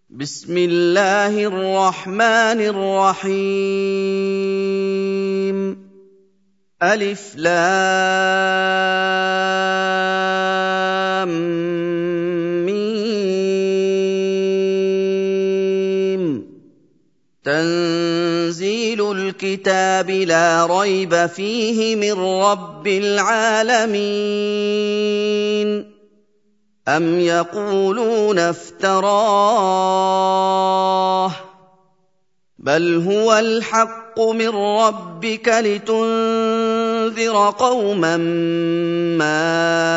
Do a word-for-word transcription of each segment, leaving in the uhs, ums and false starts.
بسم الله الرحمن الرحيم ألف لام ميم تنزيل الكتاب لا ريب فيه من رب العالمين أم يقولون افتراه بل هو الحق من ربك لتنذر قوما ما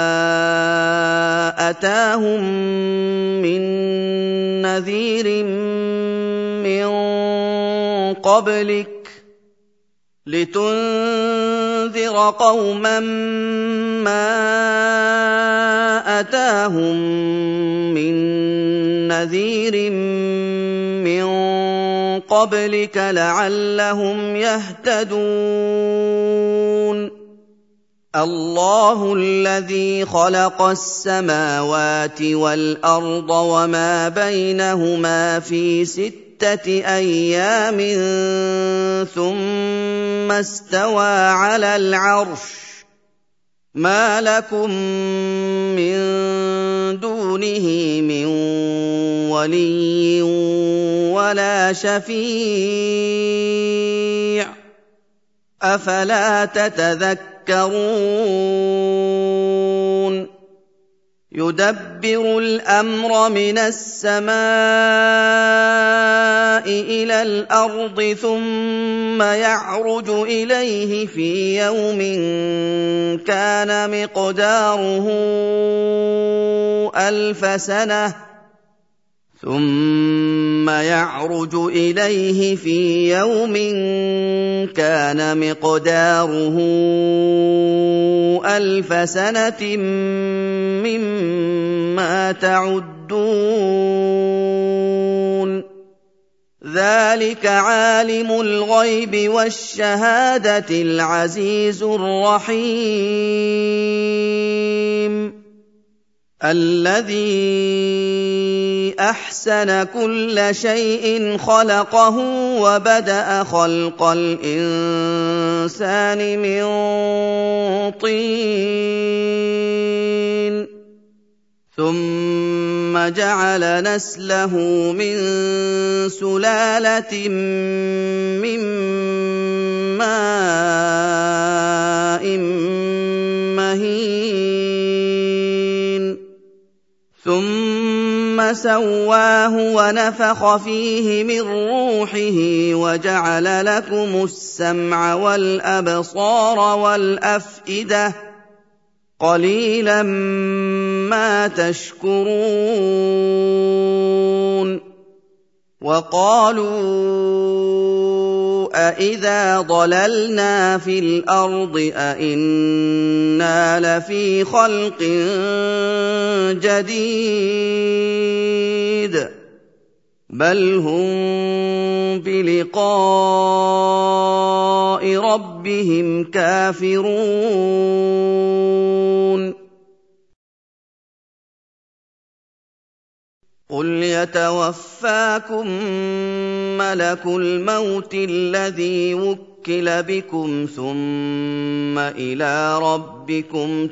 أتاهم من نذير من قبلك لتنذر قوما ما أتاهم من نذير من قبلك لعلهم يهتدون الله الذي خلق السماوات والأرض وما بينهما في ستة أيام ثم استوى على العرش ما لكم من دونه من ولي ولا شفيع أفلا تتذكرون يدبر الأمر من السماء إلى الأرض ثم يعرج إليه في يوم كان مقداره ألف سنة ثم يعرج إليه في يوم كان مقداره ألف سنة مما تعدون ذلك عالم الغيب والشهادة العزيز الرحيم الذي أحسن كل شيء خلقه وبدأ خلق الإنسان من طين ثم جعل نسله من سلالة من ماء مهين ثم سواه ونفخ فيه من روحه وجعل لكم السمع والأبصار والأفئدة قليلا ما تشكرون وقالوا أإذا ضللنا في الأرض أإنا لفي خلق جديد بل هم بلقاء ربهم كافرون قل يتوفاكم ملك الموت الذي وكل بكم ثم إلى ربكم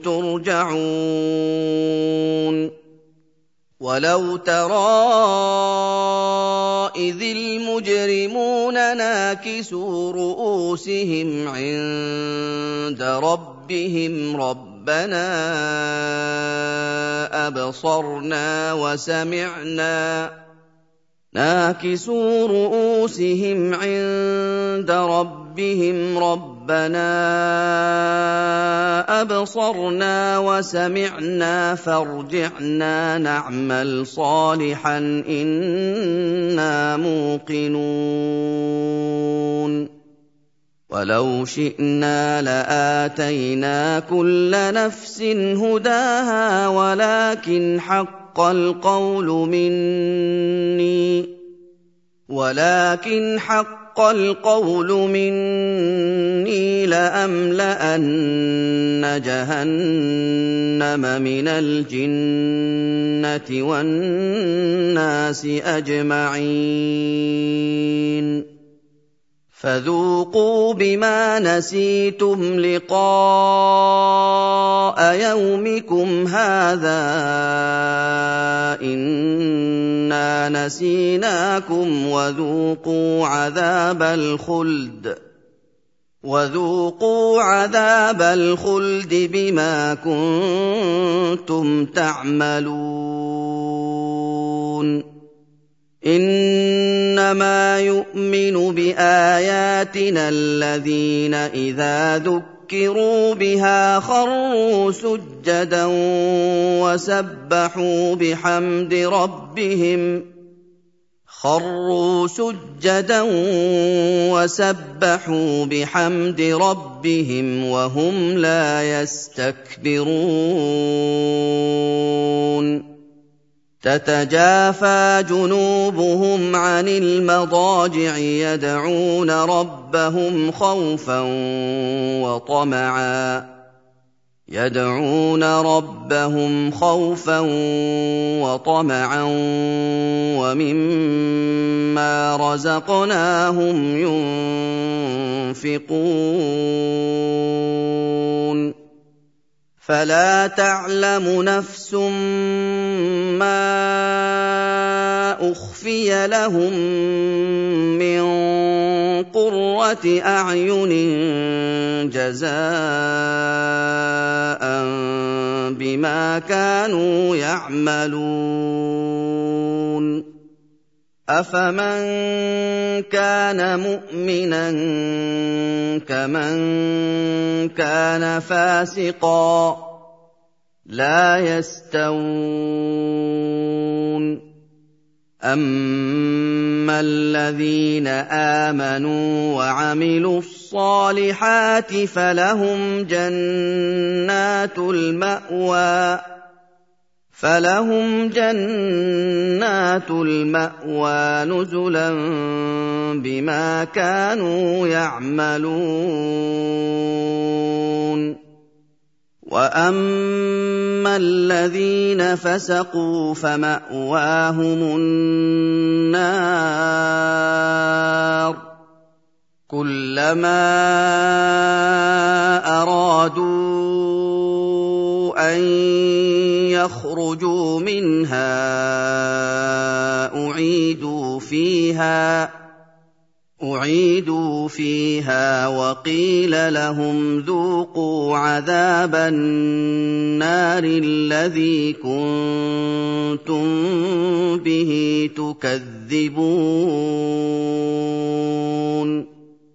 ترجعون ولو ترى إذ المجرمون ناكسوا رؤوسهم عند ربهم ربنا أبصرنا وسمعنا ناكسوا رؤوسهم عند ربهم ربنا أبصرنا وسمعنا فارجعنا نعمل صالحا إنا موقنون ولو شئنا لآتينا كل نفس هداها ولكن حق القول مني ولكن حق حق القول مني لأملأن جهنم من الجنة والناس أجمعين فذوقوا بما نسيتم لقاء يومكم هذا إنا نسيناكم وذوقوا عذاب الخلد وذوقوا عذاب الخلد بما كنتم تعملون إنما يؤمن بآياتنا الذين إذا ذكروا بها خروا سجدا وسبحوا بحمد ربهم خروا سجدا وسبحوا بحمد ربهم وهم لا يستكبرون تتجافى جنوبهم عن المضاجع يدعون ربهم خوفا وطمعا يدعون ربهم خوفا وطمعا ومما رزقناهم ينفقون فلا تعلم نفس ما أخفي لهم من قرة أعين جزاء بما كانوا يعملون أفمن كان مؤمنا كمن كان فاسقا لا يستوون أما الذين آمنوا وعملوا الصالحات فلهم جنات المأوى فلهم جنات المأوى نزلا بما كانوا يعملون وأما الذين فسقوا فمأواهم النار كلما أرادوا أن يخرجوا منها أعيدوا فيها أعيدوا فيها وقيل لهم ذوقوا عذاب النار الذي كنتم به تكذبون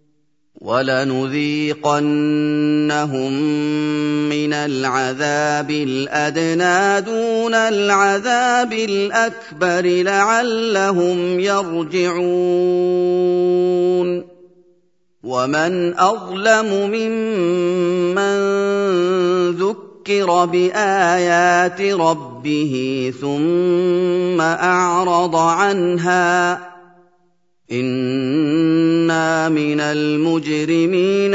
ولنذيقنهم من العذاب الأدنى دون العذاب الأكبر لعلهم يرجعون ومن أظلم ممن ذكر بآيات ربه ثم أعرض عنها إنا من المجرمين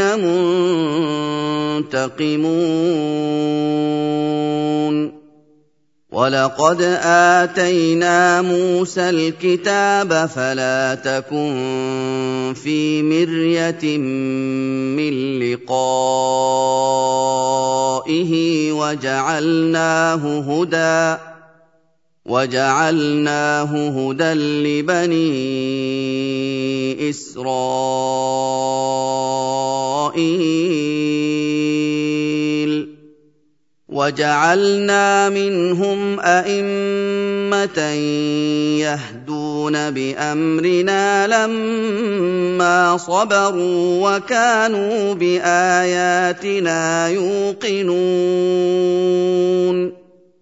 منتقمون ولقد آتينا موسى الكتاب فلا تكن في مرية من لقائه وجعلناه هدى وجعلناه هدى لبني إسرائيل وجعلنا منهم أئمة يهدون بأمرنا لما صبروا وكانوا بآياتنا يوقنون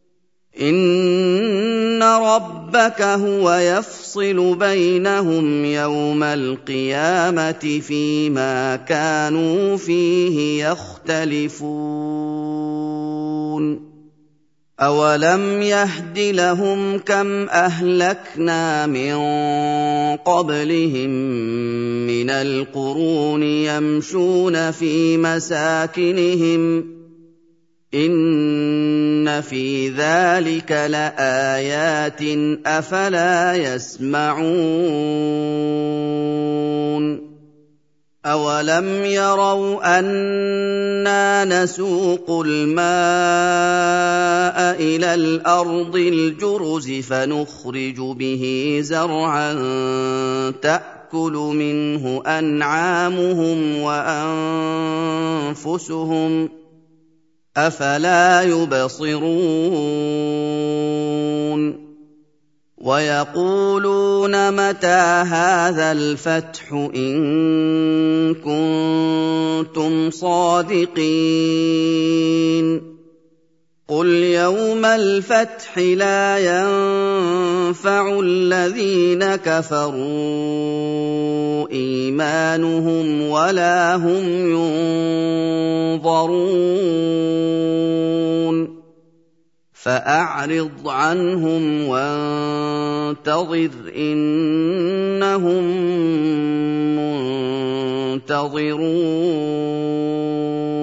إن ربك هو يفصل بينهم يوم القيامة فيما كانوا فيه يختلفون أَوَلَمْ يَهْدِ لَهُمْ كَمْ أَهْلَكْنَا مِن قَبْلِهِم مِّنَ الْقُرُونِ يَمْشُونَ فِي مَسَاكِنِهِمْ ۗ إِنَّ فِي ذَٰلِكَ لَآيَاتٍ ۖ أَفَلَا يَسْمَعُونَ أَوَلَمْ يَرَوْا أَنَّا نَسُوقُ الْمَاءَ إِلَى الْأَرْضِ الْجُرُزِ فَنُخْرِجُ بِهِ زَرْعًا تَأْكُلُ مِنْهُ أَنْعَامُهُمْ وَأَنفُسُهُمْ ۖ أَفَلَا يُبْصِرُونَ وَيَقُولُونَ مَتَىٰ هَٰذَا الْفَتْحُ إِن كُنتُمْ صَادِقِينَ قُلْ يَوْمَ الْفَتْحِ لَا يَنفَعُ الَّذِينَ كَفَرُوا إِيمَانُهُمْ وَلَا هُمْ يُنظَرُونَ فَأَعْرِضْ عَنْهُمْ وَانتَظِرْ إِنَّهُم مُّنتَظِرُونَ